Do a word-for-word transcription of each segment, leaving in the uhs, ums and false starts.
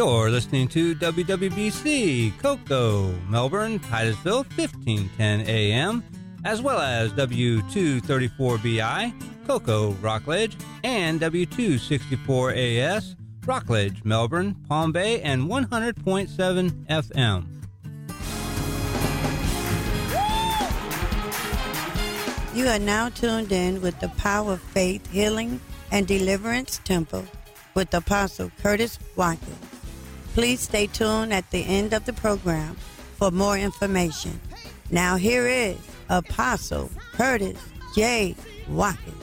You're listening to W W B C, Cocoa, Melbourne, Titusville, fifteen ten A M, as well as W two thirty-four B I, Cocoa, Rockledge, and W two sixty-four A S, Rockledge, Melbourne, Palm Bay, and one hundred point seven F M. You are now tuned in with the Power of Faith Healing and Deliverance Temple with Apostle Curtis Watkins. Please stay tuned at the end of the program for more information. Now here is Apostle Curtis J. Watkins.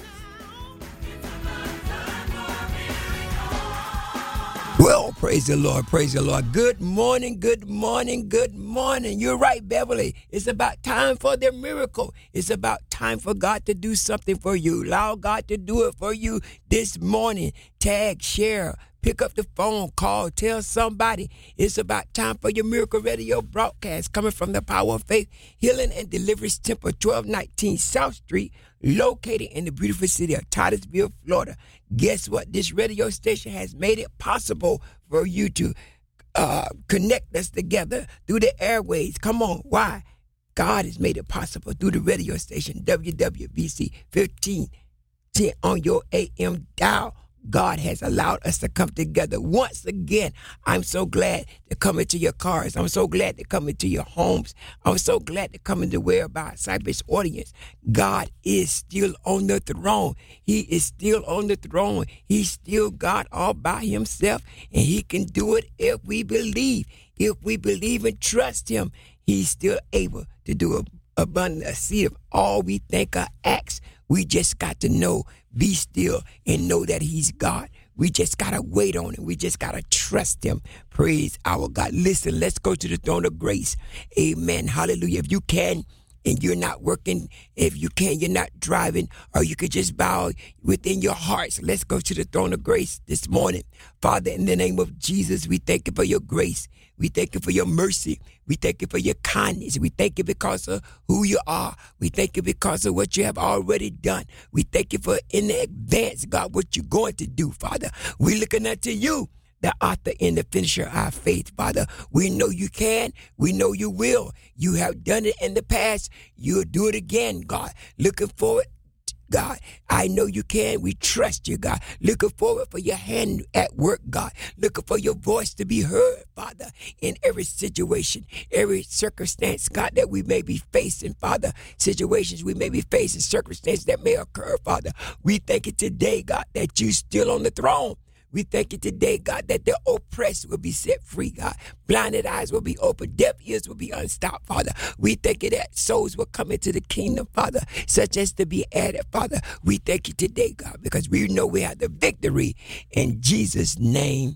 Well, praise the Lord, praise the Lord. Good morning, good morning, good morning. You're right, Beverly. It's about time for the miracle. It's about time for God to do something for you. Allow God to do it for you this morning. Tag, share, pick up the phone, call, tell somebody. It's about time for your Miracle Radio broadcast coming from the Power of Faith Healing and Deliverance Temple, twelve nineteen South Street, located in the beautiful city of Titusville, Florida. Guess what? This radio station has made it possible for you to uh, connect us together through the airways. Come on. Why? God has made it possible through the radio station, W W B C fifteen ten on your A M dial. God has allowed us to come together once again. I'm so glad to come into your cars. I'm so glad to come into your homes. I'm so glad to come into Whereby Cypress audience. God is still on the throne. He is still on the throne. He's still God all by himself, and he can do it if we believe. If we believe and trust him, he's still able to do a abundant exceed of all we think or ask. We just got to know, be still, and know that he's God. We just got to wait on him. We just got to trust him. Praise our God. Listen, let's go to the throne of grace. Amen. Hallelujah. If you can, and you're not working, if you can, you're not driving, or you could just bow within your hearts. Let's go to the throne of grace this morning. Father, in the name of Jesus, we thank you for your grace. We thank you for your mercy. We thank you for your kindness. We thank you because of who you are. We thank you because of what you have already done. We thank you for in advance, God, what you're going to do, Father. We're looking unto you, the author and the finisher of our faith, Father. We know you can. We know you will. You have done it in the past. You'll do it again, God. Looking forward, God. I know you can. We trust you, God. Looking forward for your hand at work, God. Looking for your voice to be heard, Father, in every situation, every circumstance, God, that we may be facing, Father. Situations we may be facing, circumstances that may occur, Father. We thank you today, God, that you're still on the throne. We thank you today, God, that the oppressed will be set free, God. Blinded eyes will be opened. Deaf ears will be unstopped, Father. We thank you that souls will come into the kingdom, Father, such as to be added, Father. We thank you today, God, because we know we have the victory. In Jesus' name,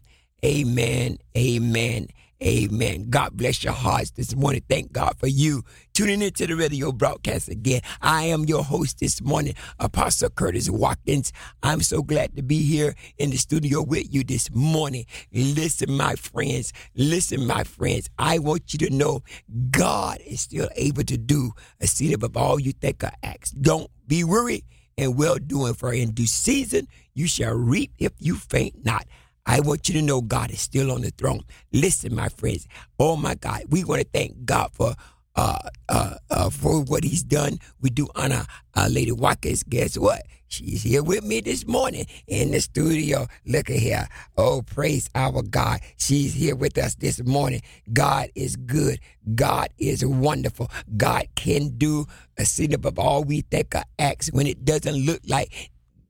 amen, amen, amen. God bless your hearts this morning. Thank God for you tuning into the radio broadcast again. I am your host this morning, Apostle Curtis Watkins. I'm so glad to be here in the studio with you this morning. Listen, my friends. Listen, my friends. I want you to know God is still able to do exceeding above all you think or ask. Don't be worried and well doing, for in due season you shall reap if you faint not. I want you to know God is still on the throne. Listen, my friends. Oh, my God. We want to thank God for uh, uh, uh, for what he's done. We do honor uh, Lady Watkins. Guess what? She's here with me this morning in the studio. Look at here. Oh, praise our God. She's here with us this morning. God is good. God is wonderful. God can do exceeding above all we think or ask when it doesn't look like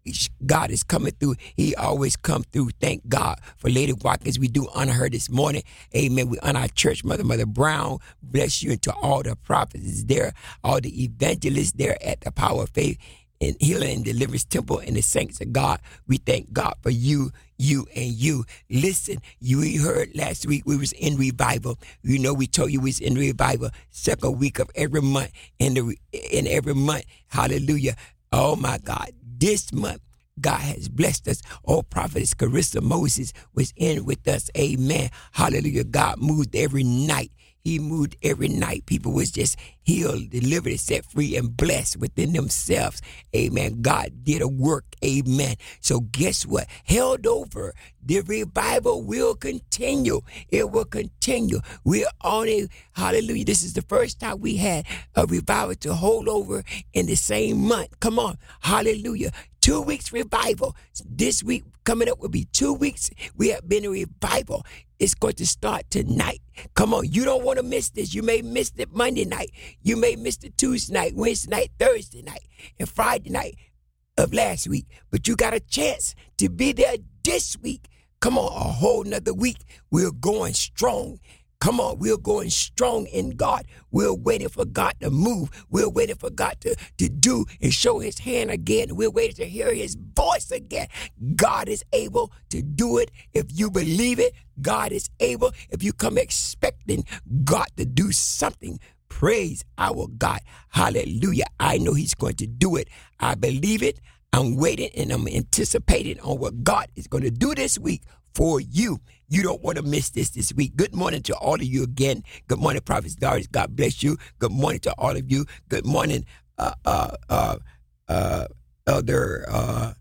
God is coming through. He always come through. Thank God for Lady Watkins. We do honor her this morning. Amen. We honor our church mother, Mother Brown. Bless you, and to all the prophets there, all the evangelists there at the Power of Faith and Healing and Deliverance Temple, and the saints of God. We thank God for you, you, and you. Listen, you heard last week we was in revival. You know, we told you we was in revival second week of every month. In the in every month, hallelujah. Oh my God. This month, God has blessed us. Oh, Prophetess Carissa Moses was in with us. Amen. Hallelujah. God moved every night. He moved every night. People was just healed, delivered, set free, and blessed within themselves. Amen. God did a work. Amen. So guess what? Held over. The revival will continue. It will continue. We're on a, hallelujah. This is the first time we had a revival to hold over in the same month. Come on. Hallelujah. Two weeks revival. This week coming up will be two weeks. We have been in revival. It's going to start tonight. Come on. You don't want to miss this. You may miss it Monday night. You may miss it Tuesday night, Wednesday night, Thursday night, and Friday night of last week. But you got a chance to be there this week. Come on. A whole nother week. We're going strong. Come on, we're going strong in God. We're waiting for God to move. We're waiting for God to, to do and show his hand again. We're waiting to hear his voice again. God is able to do it if you believe it. God is able if you come expecting God to do something. Praise our God. Hallelujah. I know he's going to do it. I believe it. I'm waiting and I'm anticipating on what God is going to do this week for you. You don't want to miss this this week. Good morning to all of you again. Good morning, Prophet Darius. God bless you. Good morning to all of you. Good morning, uh, uh, uh, uh, Elder uh,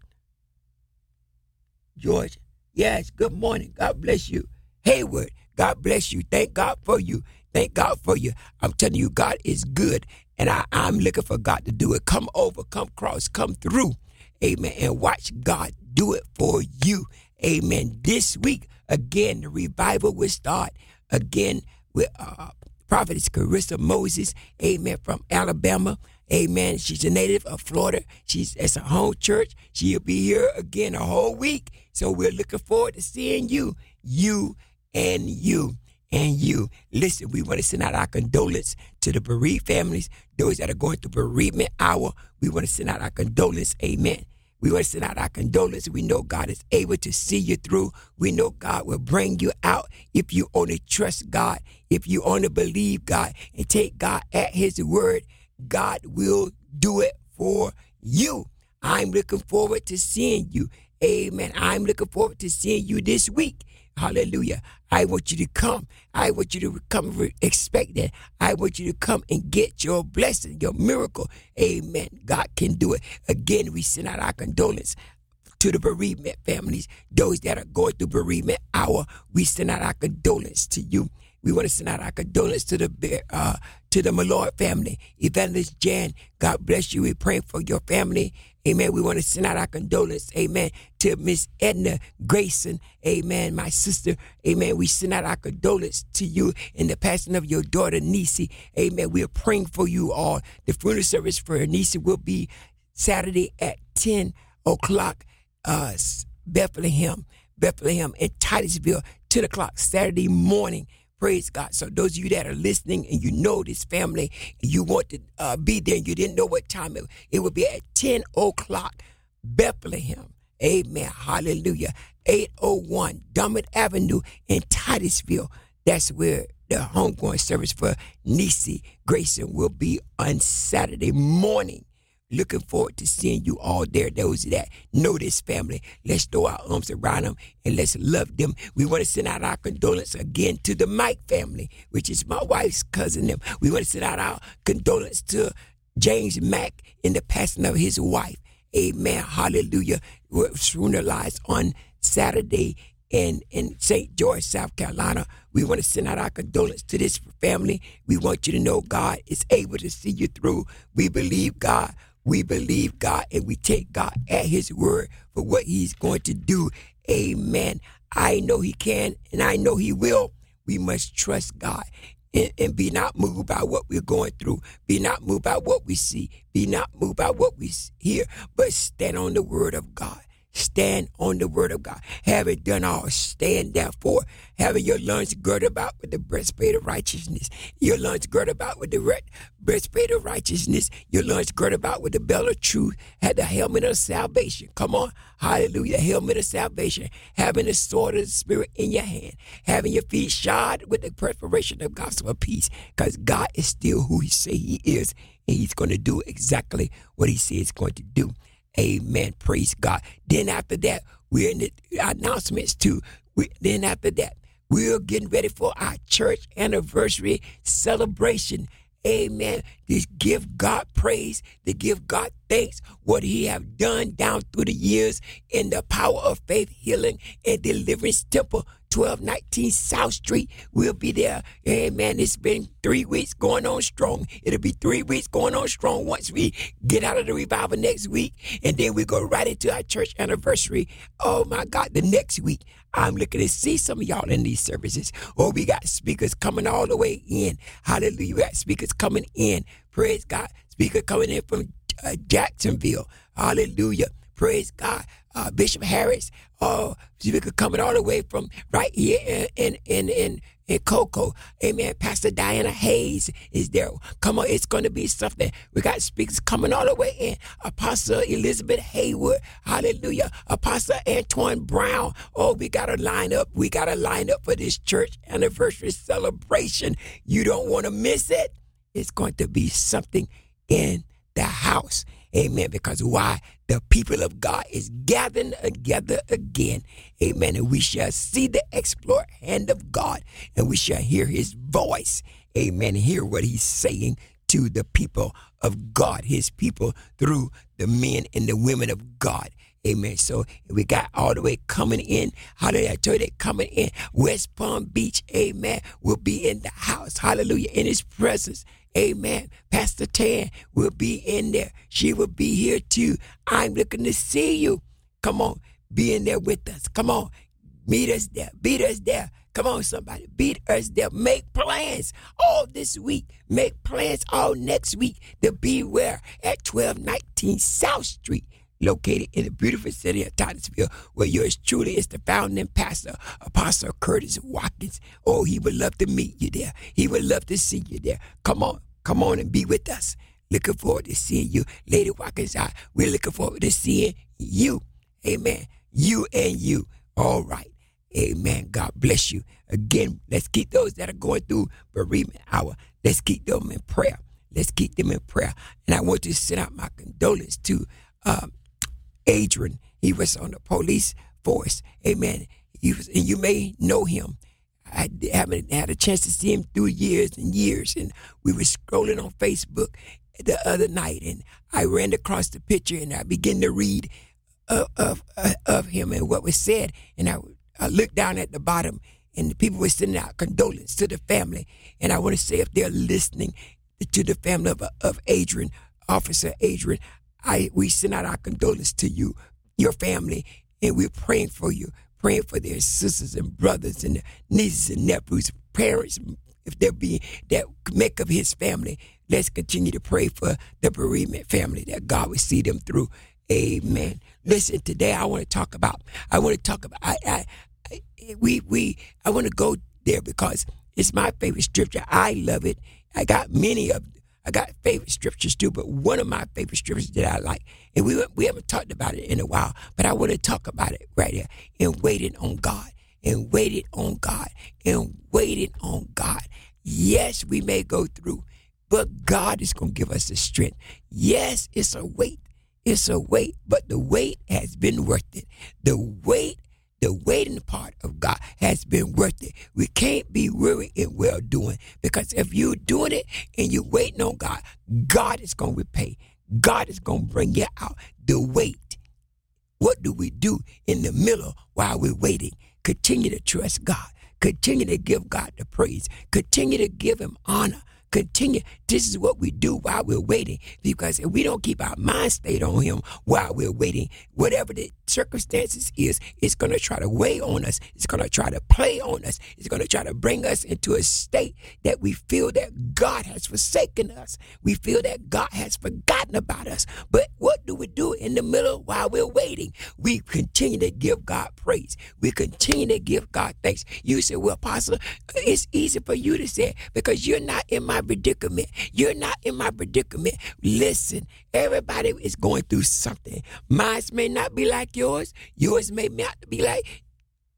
George. Yes, good morning. God bless you. Hayward, God bless you. Thank God for you. Thank God for you. I'm telling you, God is good, and I, I'm looking for God to do it. Come over, come cross, come through. Amen. And watch God do it for you. Amen. This week, again, the revival will start again with uh, Prophetess Carissa Moses, amen, from Alabama. Amen. She's a native of Florida. She's at her home church. She'll be here again a whole week. So we're looking forward to seeing you, you and you and you. Listen, we want to send out our condolence to the bereaved families, those that are going through bereavement hour. We want to send out our condolence. Amen. We want to send out our condolences. We know God is able to see you through. We know God will bring you out if you only trust God, if you only believe God and take God at his word. God will do it for you. I'm looking forward to seeing you. Amen. I'm looking forward to seeing you this week. Hallelujah. I want you to come. I want you to come expectant. I want you to come and get your blessing, your miracle. Amen. God can do it. Again, we send out our condolence to the bereavement families, those that are going through bereavement hour. We send out our condolence to you. We want to send out our condolence to the uh, to the Malloy family. Evangelist Jan, God bless you. We're praying for your family. Amen. We want to send out our condolence. Amen. To Miss Edna Grayson. Amen. My sister. Amen. We send out our condolence to you in the passing of your daughter, Nisi. Amen. We are praying for you all. The funeral service for Nisi will be Saturday at ten o'clock. Uh, Bethlehem. Bethlehem in Titusville, ten o'clock Saturday morning. Praise God. So those of you that are listening and you know this family, and you want to uh, be there and you didn't know what time it, it will be at ten o'clock, Bethlehem. Amen. Hallelujah. eight oh one Dummett Avenue in Titusville. That's where the homegoing service for Nisi Grayson will be on Saturday morning. Looking forward to seeing you all there, those that know this family. Let's throw our arms around them and let's love them. We want to send out our condolence again to the Mike family, which is my wife's cousin. Them. We want to send out our condolence to James Mack in the passing of his wife. Amen. Hallelujah. We're funeralized on Saturday in, in Saint George, South Carolina. We want to send out our condolence to this family. We want you to know God is able to see you through. We believe God. We believe God and we take God at his word for what he's going to do. Amen. I know he can and I know he will. We must trust God and, and be not moved by what we're going through. Be not moved by what we see. Be not moved by what we hear, but stand on the word of God. Stand on the word of God. Having done all, stand therefore. Having your loins girded about with the breastplate of righteousness. Your loins girded about with the re- breastplate of righteousness. Your loins girded about with the belt of truth. Had the helmet of salvation. Come on. Hallelujah. Helmet of salvation. Having the sword of the Spirit in your hand. Having your feet shod with the preparation of gospel of peace. Because God is still who he say he is. And he's going to do exactly what he says he's going to do. Amen. Praise God. Then after that, we're in the announcements too. We, then after that, We're getting ready for our church anniversary celebration. Amen. To give God praise, to give God thanks, what he have done down through the years in the Power of Faith Healing and Deliverance Temple, twelve nineteen South Street. We'll be there. Amen. It's been three weeks going on strong. It'll be three weeks going on strong once we get out of the revival next week. And then we go right into our church anniversary. Oh, my God, the next week. I'm looking to see some of y'all in these services. Oh, we got speakers coming all the way in. Hallelujah. We got speakers coming in. Praise God. Speaker coming in from uh, Jacksonville. Hallelujah. Praise God. Uh, Bishop Harris. Oh, speaker coming all the way from right here in, in, in, in in Cocoa. Amen. Pastor Diana Hayes is there. Come on, it's going to be something. We got speakers coming all the way in. Apostle Elizabeth Haywood. Hallelujah. Apostle Antoine Brown. Oh, we got to line up. We got to line up for this church anniversary celebration. You don't want to miss it. It's going to be something in the house. Amen. Because why? The people of God is gathering together again. Amen. And we shall see the exploit hand of God, and we shall hear his voice. Amen. Hear what he's saying to the people of God, his people, through the men and the women of God. Amen. So we got all the way coming in. Hallelujah. I told you they coming in. West Palm Beach. Amen. Will be in the house. Hallelujah. In his presence. Amen. Pastor Tan will be in there. She will be here too. I'm looking to see you. Come on. Be in there with us. Come on. Meet us there. Beat us there. Come on, somebody. Beat us there. Make plans all this week. Make plans all next week to be where? At twelve nineteen South Street. Located in the beautiful city of Titusville, where yours truly is the founding pastor, Apostle Curtis Watkins. Oh, he would love to meet you there. He would love to see you there. Come on, come on and be with us. Looking forward to seeing you. Lady Watkins, I, we're looking forward to seeing you. Amen. You and you. All right. Amen. God bless you. Again, let's keep those that are going through bereavement hour. Let's keep them in prayer. Let's keep them in prayer. And I want to send out my condolences to um, Adrian. He was on the police force. Amen. He was, and you may know him. I haven't had a chance to see him through years and years. And we were scrolling on Facebook the other night, and I ran across the picture, and I began to read of of, of him and what was said. And I, I looked down at the bottom, and the people were sending out condolences to the family. And I want to say, if they're listening to the family of, of Adrian, Officer Adrian, I we send out our condolences to you, your family, and we're praying for you, praying for their sisters and brothers and nieces and nephews, parents, if there be that make up his family. Let's continue to pray for the bereavement family, that God will see them through. Amen. Listen, today I want to talk about. I want to talk about. I, I, I we we. I want to go there because it's my favorite scripture. I love it. I got many of them. I got favorite scriptures too, but one of my favorite scriptures that I like, and we we haven't talked about it in a while, but I want to talk about it right here. And waiting on God, and waiting on God, and waiting on God. Yes, we may go through, but God is going to give us the strength. Yes, it's a wait. It's a wait, but the wait has been worth it. The wait The waiting part of God has been worth it. We can't be weary in well-doing, because if you're doing it and you're waiting on God, God is going to repay. God is going to bring you out. The wait. What do we do in the middle while we're waiting? Continue to trust God. Continue to give God the praise. Continue to give him honor. Continue. This is what we do while we're waiting, because if we don't keep our mind stayed on him while we're waiting, whatever the circumstances is, it's going to try to weigh on us. It's going to try to play on us. It's going to try to bring us into a state that we feel that God has forsaken us. We feel that God has forgotten about us. But what do we do in the middle while we're waiting? We continue to give God praise. We continue to give God thanks. You say, well, Apostle, it's easy for you to say, because you're not in my predicament. You're not in my predicament. Listen, everybody is going through something. Mine may not be like yours. Yours may not be like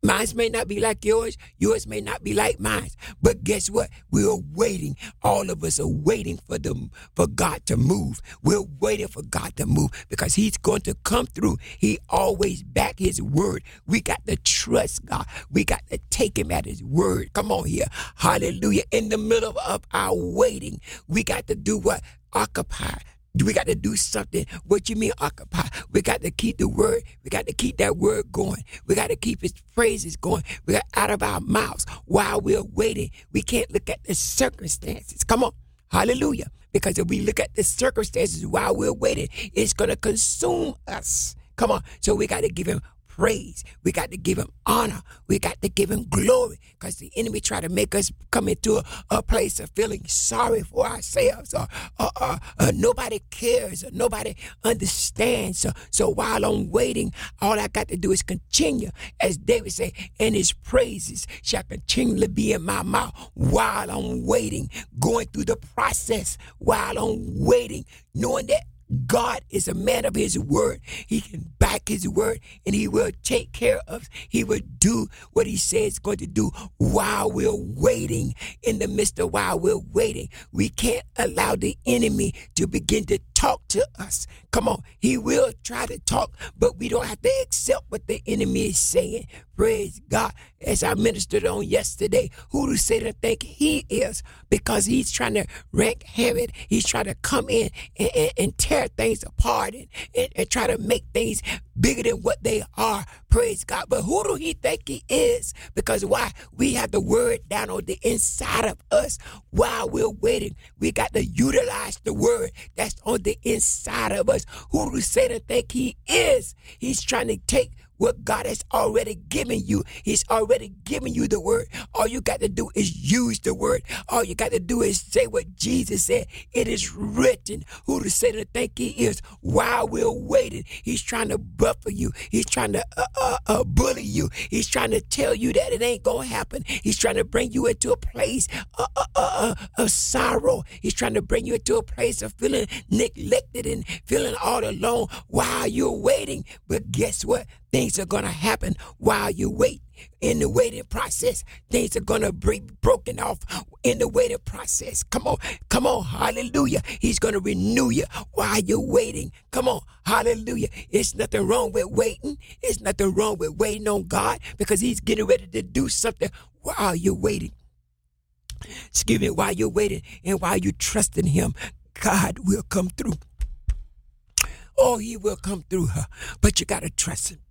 Mine may not be like yours. Yours may not be like mine. But guess what? We're waiting. All of us are waiting for them, for God to move. We're waiting for God to move because he's going to come through. He always back his word. We got to trust God. We got to take him at his word. Come on here. Hallelujah. In the middle of our waiting, we got to do what? Occupy. We got to do something. What you mean occupy? We got to keep the word. We got to keep that word going. We got to keep his praises going. We got out of our mouths while we're waiting. We can't look at the circumstances. Come on. Hallelujah. Because if we look at the circumstances while we're waiting, it's going to consume us. Come on. So we got to give him praise. We got to give him honor. We got to give him glory because the enemy try to make us come into a, a place of feeling sorry for ourselves or, or, or, or nobody cares or nobody understands. So, so while I'm waiting, all I got to do is continue. As David said, and his praises shall continually be in my mouth while I'm waiting, going through the process while I'm waiting, knowing that God is a man of his word. He can back his word and he will take care of us. He will do what he says he's going to do while we're waiting. In the midst of while we're waiting, we can't allow the enemy to begin to talk to us. Come on. He will try to talk, but we don't have to accept what the enemy is saying. Praise God. As I ministered on yesterday, who do Satan think he is? Because he's trying to wreak havoc. He's trying to come in and, and, and tear things apart and, and, and try to make things bigger than what they are. Praise God. But who do he think he is? Because why? We have the word down on the inside of us while we're waiting. We got to utilize the word that's on the inside of us. Who do Satan think he is? He's trying to take what God has already given you. He's already given you the word. All you got to do is use the word. All you got to do is say what Jesus said. It is written. Who to say to think he is while we're waiting. He's trying to buffer you. He's trying to uh, uh, uh, bully you. He's trying to tell you that it ain't going to happen. He's trying to bring you into a place uh, uh, uh, of sorrow. He's trying to bring you into a place of feeling neglected and feeling all alone while you're waiting. But guess what? Things are going to happen while you wait. In the waiting process, things are going to be broken off in the waiting process. Come on. Come on. Hallelujah. He's going to renew you while you're waiting. Come on. Hallelujah. It's nothing wrong with waiting. It's nothing wrong with waiting on God because he's getting ready to do something while you're waiting. Excuse me. While you're waiting and while you trust in him, God will come through. Oh, he will come through her, but you got to trust him.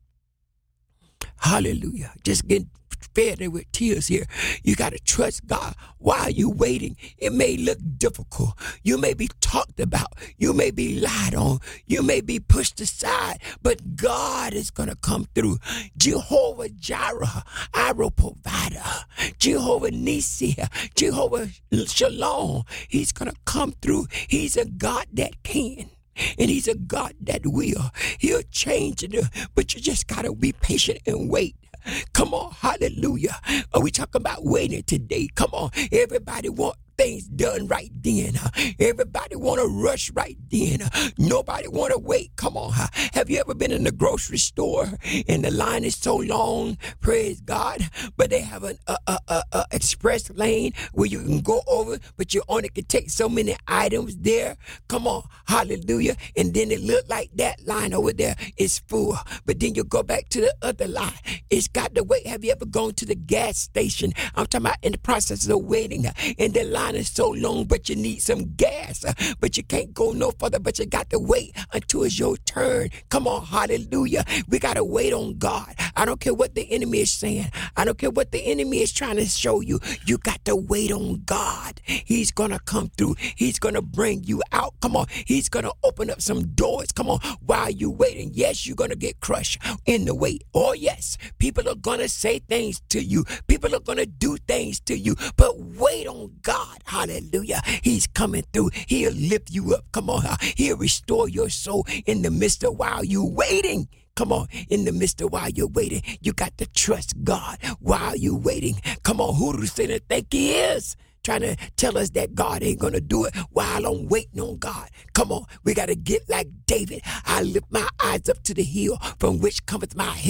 Hallelujah. Just get fed with tears here. You got to trust God while you're waiting. It may look difficult. You may be talked about. You may be lied on. You may be pushed aside, but God is going to come through. Jehovah Jireh, our provider. Jehovah Nissi, Jehovah Shalom. He's going to come through. He's a God that can. And he's a God that will. He'll change it, but you just got to be patient and wait. Come on, hallelujah. Are we talking about waiting today? Come on, everybody want things done right then. Everybody want to rush right then. Nobody want to wait. Come on. Have you ever been in the grocery store and the line is so long? Praise God. But they have an a, a, a, a express lane where you can go over, but you only can take so many items there. Come on. Hallelujah. And then it look like that line over there is full. But then you go back to the other line. It's got to wait. Have you ever gone to the gas station? I'm talking about in the process of waiting. And the line is so long, but you need some gas, uh, but you can't go no further, but you got to wait until it's your turn. Come on, hallelujah. We got to wait on God. I don't care what the enemy is saying. I don't care what the enemy is trying to show you. You got to wait on God. He's going to come through. He's going to bring you out. Come on. He's going to open up some doors. Come on. While you're waiting, yes, you're going to get crushed in the wait. Oh, yes. People are going to say things to you. People are going to do things to you, but wait on God. Hallelujah. He's coming through. He'll lift you up. Come on. He'll restore your soul in the midst of while you're waiting. Come on. In the midst of while you're waiting, you got to trust God while you're waiting. Come on. Who do Satan think he is? Trying to tell us that God ain't going to do it while I'm waiting on God. Come on. We got to get like David. I lift my eyes up to the hill from which cometh my help.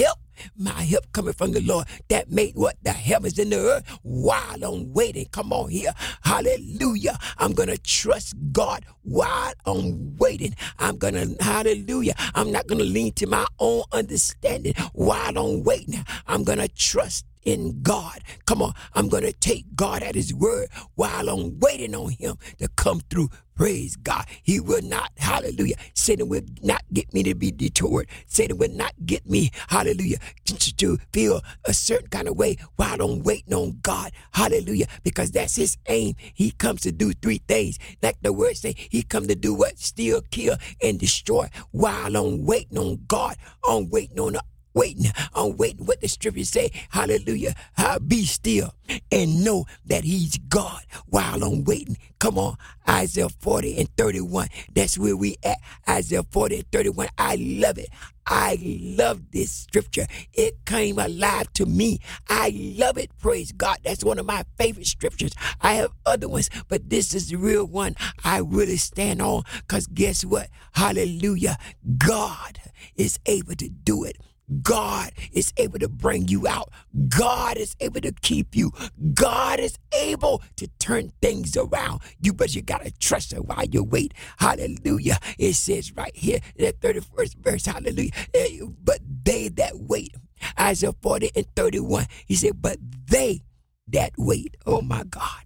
My help coming from the Lord that made what? The heavens and the earth. While I'm waiting, come on here. Hallelujah. I'm going to trust God while I'm waiting. I'm going to, hallelujah. I'm not going to lean to my own understanding while I'm waiting. I'm going to trust in God. Come on, I'm going to take God at his word while I'm waiting on him to come through. Praise God. He will not, hallelujah. Satan will not get me to be detoured. Satan will not get me, hallelujah, to, to feel a certain kind of way while I'm waiting on God. Hallelujah. Because that's his aim. He comes to do three things. Like the word say, he come to do what? Steal, kill, and destroy. While I'm waiting on God, I'm waiting on the Waiting, I'm waiting what the scriptures say. Hallelujah. I'll be still and know that he's God while I'm waiting. Come on. Isaiah forty and thirty-one. That's where we at. Isaiah forty and thirty-one. I love it. I love this scripture. It came alive to me. I love it. Praise God. That's one of my favorite scriptures. I have other ones, but this is the real one I really stand on. Because guess what? Hallelujah. God is able to do it. God is able to bring you out. God is able to keep you. God is able to turn things around. You, but you got to trust him while you wait. Hallelujah. It says right here in the thirty-first verse, hallelujah. But they that wait, Isaiah forty and thirty-one, he said, but they that wait, oh my God.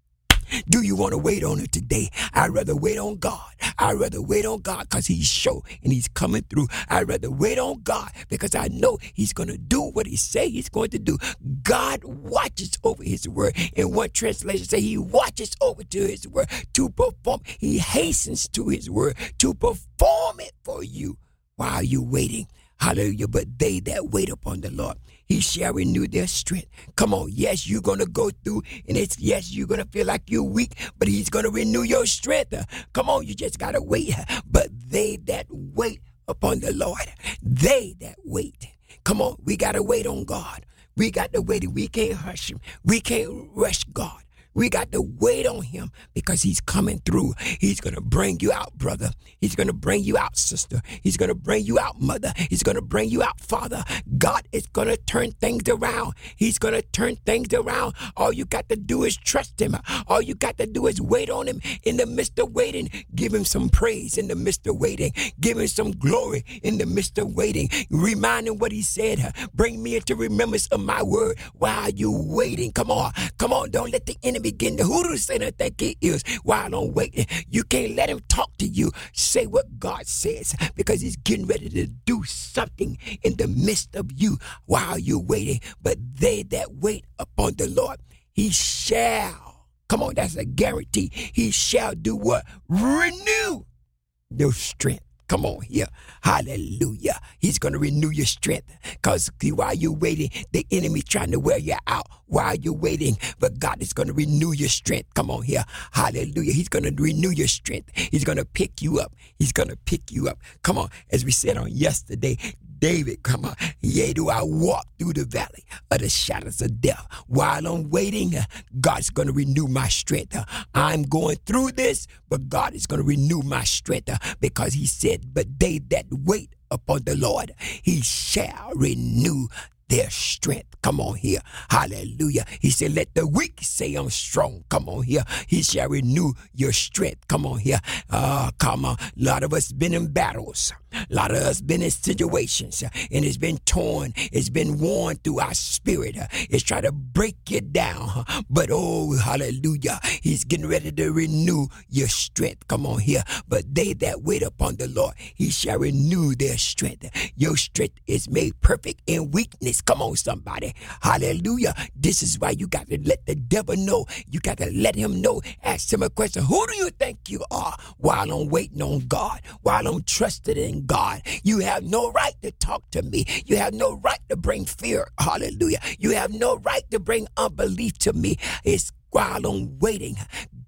Do you want to wait on it today? I'd rather wait on God. I'd rather wait on God because he's sure and he's coming through. I'd rather wait on God because I know he's going to do what he say he's going to do. God watches over his word. In one translation say he watches over to his word to perform. He hastens to his word to perform it for you while you're waiting. Hallelujah. But they that wait upon the Lord, he shall renew their strength. Come on. Yes, you're going to go through and it's, yes, you're going to feel like you're weak, but he's going to renew your strength. Come on. You just got to wait. But they that wait upon the Lord, they that wait. Come on. We got to wait on God. We got to wait. We can't hush him. We can't rush God. We got to wait on him because he's coming through. He's going to bring you out, brother. He's going to bring you out, sister. He's going to bring you out, mother. He's going to bring you out, father. God is going to turn things around. He's going to turn things around. All you got to do is trust him. All you got to do is wait on him in the midst of waiting. Give him some praise in the midst of waiting. Give him some glory in the midst of waiting. Remind him what he said. Bring me into remembrance of my word while you're waiting. Come on. Come on. Don't let the enemy begin to hoodoo say that that kid is while I'm waiting. You can't let him talk to you. Say what God says because he's getting ready to do something in the midst of you while you're waiting. But they that wait upon the Lord, he shall. Come on, that's a guarantee. He shall do what? Renew your strength. Come on here. Hallelujah. He's going to renew your strength because while you're waiting, the enemy trying to wear you out while you're waiting. But God is going to renew your strength. Come on here. Hallelujah. He's going to renew your strength. He's going to pick you up. He's going to pick you up. Come on. As we said on yesterday, David, come on. Yea, do I walk through the valley of the shadows of death. While I'm waiting, God's going to renew my strength. I'm going through this, but God is going to renew my strength because he said, but they that wait upon the Lord, he shall renew their strength. Come on here. Hallelujah. He said, let the weak say I'm strong. Come on here. He shall renew your strength. Come on here. Uh, come on. A lot of us been in battles. A lot of us been in situations and it's been torn. It's been worn through our spirit. It's trying to break you down. But oh, hallelujah. He's getting ready to renew your strength. Come on here. But they that wait upon the Lord, he shall renew their strength. Your strength is made perfect in weakness. Come on, somebody. Hallelujah. This is why you got to let the devil know. You got to let him know. Ask him a question. Who do you think you are? While I'm waiting on God, while I'm trusted in God, you have no right to talk to me. You have no right to bring fear. Hallelujah. You have no right to bring unbelief to me. It's while I'm waiting. God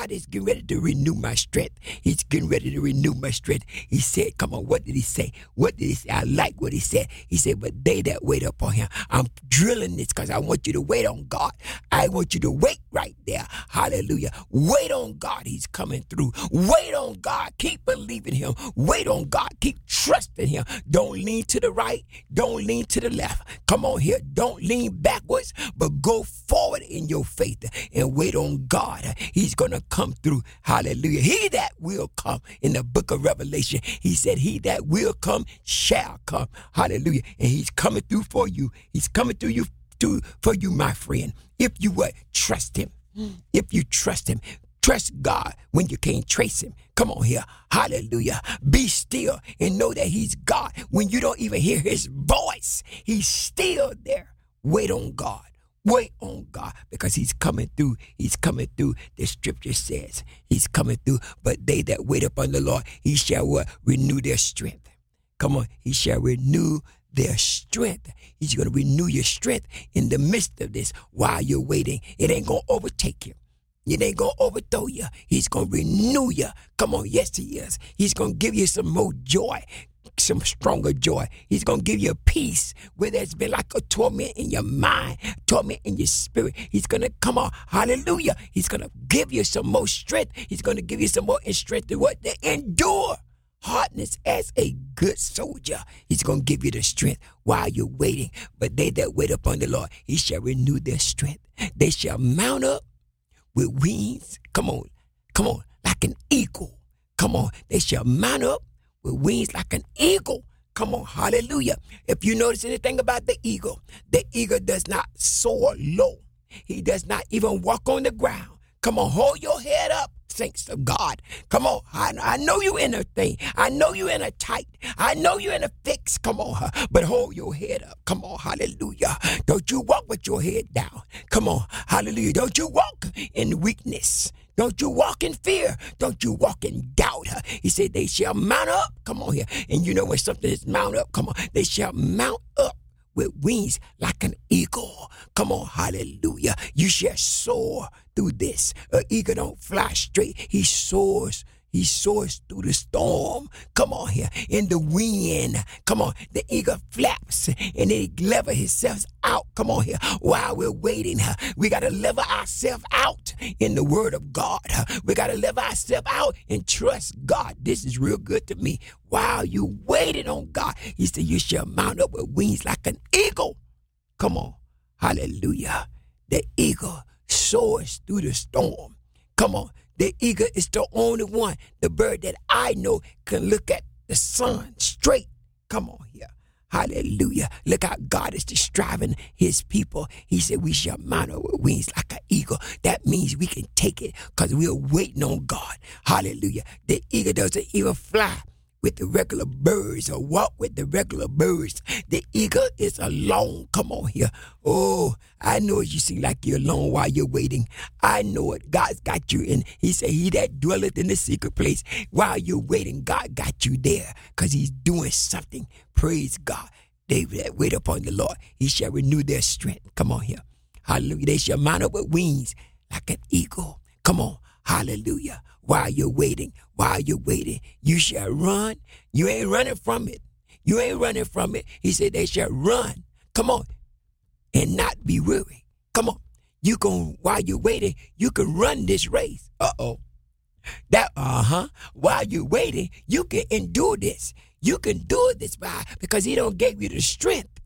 God is getting ready to renew my strength. He's getting ready to renew my strength. He said, come on, what did he say? What did he say? I like what he said. He said, but they that wait upon him. I'm drilling this because I want you to wait on God. I want you to wait right there. Hallelujah. Wait on God. He's coming through. Wait on God. Keep believing him. Wait on God. Keep trusting him. Don't lean to the right. Don't lean to the left. Come on here. Don't lean backwards, but go forward in your faith and wait on God. He's going to come through. Hallelujah. He that will come in the book of Revelation, he said, he that will come shall come. Hallelujah. And he's coming through for you. He's coming through you through for you, my friend. If you would trust him, if you trust him, trust God when you can't trace him. Come on here. Hallelujah. Be still and know that he's God. When you don't even hear his voice, he's still there. Wait on God. Wait on God because he's coming through. He's coming through. The scripture says he's coming through. But they that wait upon the Lord, he shall what? Renew their strength. Come on. He shall renew their strength. He's going to renew your strength in the midst of this while you're waiting. It ain't going to overtake you. It ain't going to overthrow you. He's going to renew you. Come on. Yes, he is. He's going to give you some more joy. Some stronger joy. He's going to give you peace where there's been like a torment in your mind, torment in your spirit. He's going to come on. Hallelujah. He's going to give you some more strength. He's going to give you some more strength to what? To endure hardness as a good soldier. He's going to give you the strength while you're waiting. But they that wait upon the Lord, he shall renew their strength. They shall mount up with wings. Come on. Come on. Like an eagle. Come on. They shall mount up with wings like an eagle. Come on, hallelujah. If you notice anything about the eagle, the eagle does not soar low. He does not even walk on the ground. Come on, hold your head up, saints of God. Come on, I, I know you in a thing. I know you in a tight. I know you in a fix. Come on, but hold your head up. Come on, hallelujah. Don't you walk with your head down. Come on, hallelujah. Don't you walk in weakness. Don't you walk in fear. Don't you walk in doubt. He said they shall mount up. Come on here. And you know when something is mount up, come on. They shall mount up with wings like an eagle. Come on, hallelujah. You shall soar through this. An eagle don't fly straight. He soars. He soars through the storm. Come on here. In the wind. Come on. The eagle flaps and then he level himself out. Come on here. While we're waiting, we got to level ourselves out in the word of God. We got to level ourselves out and trust God. This is real good to me. While you waiting on God, he said you shall mount up with wings like an eagle. Come on. Hallelujah. The eagle soars through the storm. Come on. The eagle is the only one, the bird that I know can look at the sun straight. Come on here. Hallelujah. Look how God is describing his people. He said we shall mount up with wings like an eagle. That means we can take it because we are waiting on God. Hallelujah. The eagle doesn't even fly with the regular birds or walk with the regular birds. The eagle is alone. Come on here. Oh, I know you seem like you're alone while you're waiting. I know it. God's got you in. He said, he that dwelleth in the secret place. While you're waiting, God got you there because he's doing something. Praise God. They that wait upon the Lord, he shall renew their strength. Come on here. Hallelujah. They shall mount up with wings like an eagle. Come on. Hallelujah. While you're waiting, while you're waiting, you shall run. You ain't running from it. You ain't running from it. He said they shall run. Come on. And not be weary. Come on. You can, while you're waiting, you can run this race. Uh-oh. That, uh-huh. While you're waiting, you can endure this. You can do this by, because he don't give you the strength.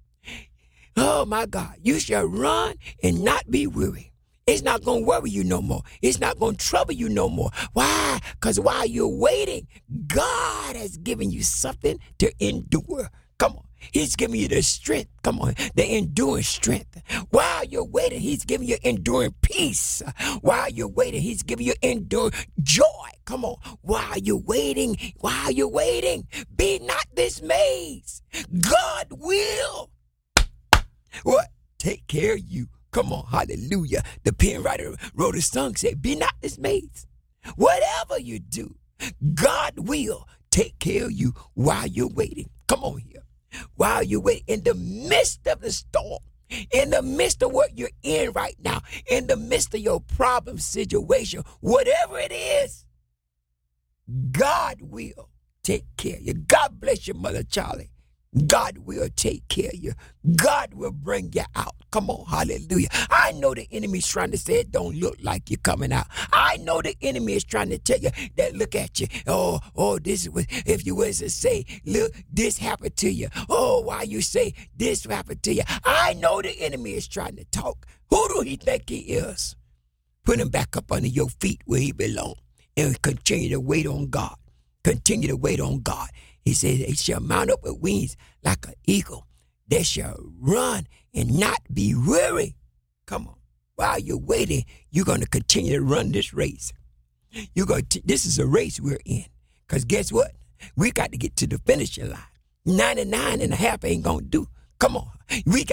Oh, my God. You shall run and not be weary. It's not going to worry you no more. It's not going to trouble you no more. Why? Because while you're waiting, God has given you something to endure. Come on. He's giving you the strength. Come on. The enduring strength. While you're waiting, he's giving you enduring peace. While you're waiting, he's giving you enduring joy. Come on. While you're waiting, while you're waiting, be not dismayed. God will what? Take care of you. Come on, hallelujah. The pen writer wrote a song, said, be not dismayed. Whatever you do, God will take care of you while you're waiting. Come on here. While you're waiting in the midst of the storm. In the midst of what you're in right now, in the midst of your problem situation, whatever it is, God will take care of you. God bless you, Mother Charlie. God will take care of you. God will bring you out. Come on, hallelujah. I know the enemy is trying to say it don't look like you're coming out. I know the enemy is trying to tell you that look at you. Oh, oh, this is what, if you was to say, look, this happened to you. Oh, why you say this happened to you? I know the enemy is trying to talk. Who do he think he is? Put him back up under your feet where he belongs and continue to wait on God. Continue to wait on God. He says, they shall mount up with wings like an eagle. They shall run and not be weary. Come on. While you're waiting, you're going to continue to run this race. You're going to, this is a race we're in. Because guess what? We got to get to the finishing line. ninety-nine and a half ain't going to do. Come on. We got